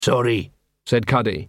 "Sorry," said Cuddy.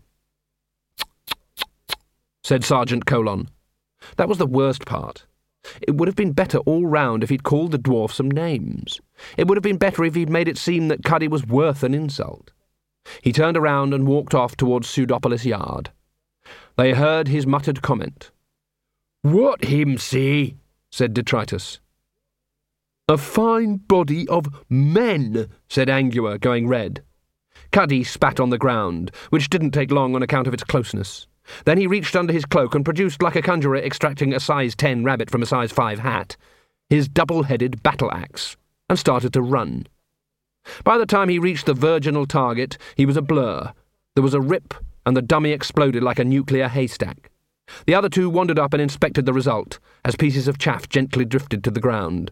Said Sergeant Colon. That was the worst part. It would have been better all round if he'd called the dwarf some names. It would have been better if he'd made it seem that Cuddy was worth an insult. He turned around and walked off towards Pseudopolis Yard. They heard his muttered comment. "What him say?" said Detritus. "A fine body of men," said Angua, going red. Cuddy spat on the ground, which didn't take long on account of its closeness. Then he reached under his cloak and produced, like a conjurer extracting a size 10 rabbit from a size 5 hat, his double-headed battle-axe, and started to run. By the time he reached the virginal target, he was a blur. There was a rip, and the dummy exploded like a nuclear haystack. The other two wandered up and inspected the result, as pieces of chaff gently drifted to the ground.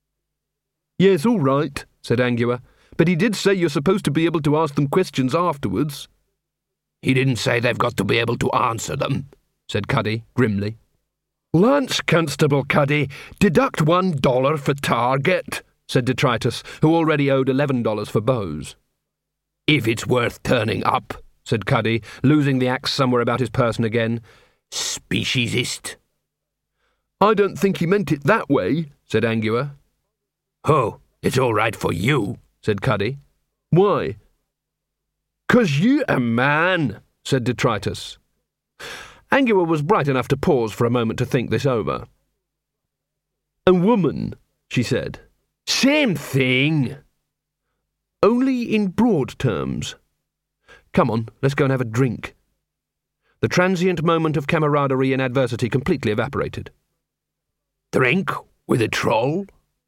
"Yes, all right," said Angua, "but he did say you're supposed to be able to ask them questions afterwards." "He didn't say they've got to be able to answer them," said Cuddy, grimly. "Lance Constable Cuddy, deduct $1 for target," said Detritus, who already owed $11 for bows. "If it's worth turning up," said Cuddy, losing the axe somewhere about his person again. "Speciesist." "I don't think he meant it that way," said Angua. "Oh, it's all right for you," said Cuddy. "Why?" "'Cause you a man," said Detritus. Angua was bright enough to pause for a moment to think this over. "A woman," she said. "Same thing." "Only in broad terms. Come on, let's go and have a drink." The transient moment of camaraderie in adversity completely evaporated. "Drink with a troll?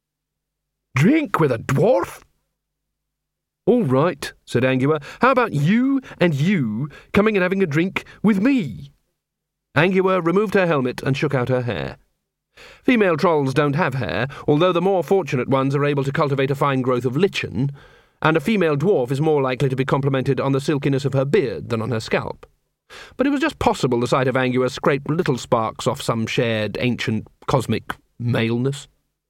Drink with a dwarf?" "All right," said Angua. "How about you and you coming and having a drink with me?" Angua removed her helmet and shook out her hair. Female trolls don't have hair, although the more fortunate ones are able to cultivate a fine growth of lichen, and a female dwarf is more likely to be complimented on the silkiness of her beard than on her scalp. But it was just possible the sight of Angua scraped little sparks off some shared, ancient, cosmic maleness.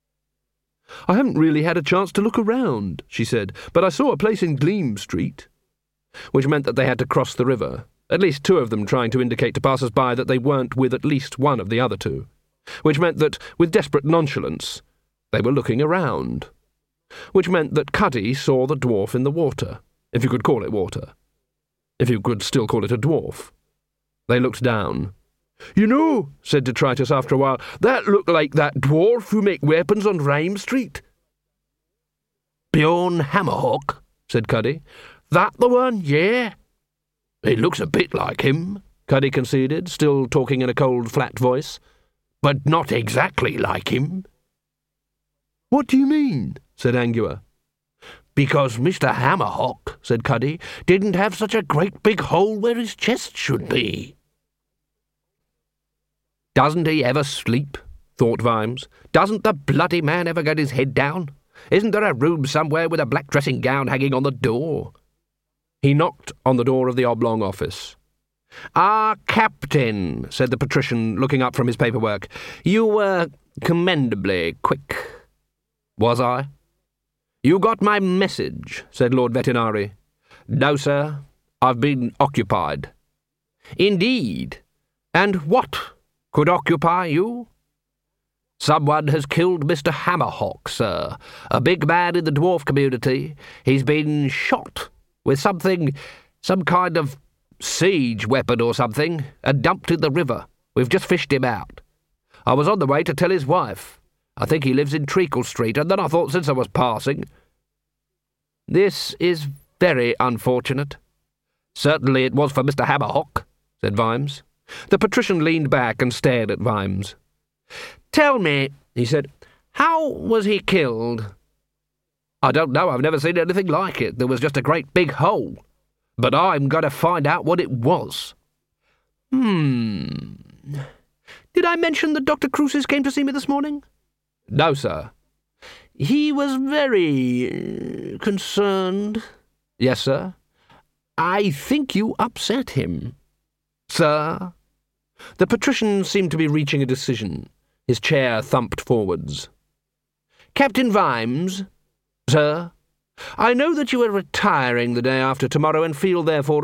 "I haven't really had a chance to look around," she said, "but I saw a place in Gleam Street," which meant that they had to cross the river, at least two of them trying to indicate to passers-by that they weren't with at least one of the other two, which meant that, with desperate nonchalance, they were looking around, which meant that Cuddy saw the dwarf in the water, if you could call it water, if you could still call it a dwarf. They looked down. "You know," said Detritus after a while, "that looked like that dwarf who make weapons on Rhyme Street." "Bjorn Hammerhawk," said Cuddy. "That the one, yeah?" "It looks a bit like him," Cuddy conceded, still talking in a cold, flat voice. "But not exactly like him." "What do you mean?" said Angua. "Because Mr. Hammerhawk," said Cuddy, "didn't have such a great big hole where his chest should be." "Doesn't he ever sleep?" thought Vimes. "Doesn't the bloody man ever get his head down? Isn't there a room somewhere with a black dressing-gown hanging on the door?" He knocked on the door of the oblong office. "Ah, Captain," said the patrician, looking up from his paperwork. "You were commendably quick." "Was I?" "You got my message," said Lord Vetinari. "No, sir. I've been occupied." "Indeed. And what could occupy you?" "Someone has killed Mr. Hammerhawk, sir, a big man in the dwarf community. He's been shot with some kind of siege weapon or something, and dumped in the river. We've just fished him out. I was on the way to tell his wife. I think he lives in Treacle Street, and then I thought since I was passing—" "This is very unfortunate." "Certainly it was for Mr. Hammerhawk," said Vimes. The patrician leaned back and stared at Vimes. "Tell me," he said, "how was he killed?" "I don't know. I've never seen anything like it. There was just a great big hole. But I'm going to find out what it was." Did I mention that Dr. Cruces came to see me this morning?" "No, sir." "He was very concerned." "Yes, sir." "I think you upset him." "Sir?" The patrician seemed to be reaching a decision. His chair thumped forwards. "Captain Vimes?" "Sir?" I know that you are retiring the day after tomorrow and feel, therefore,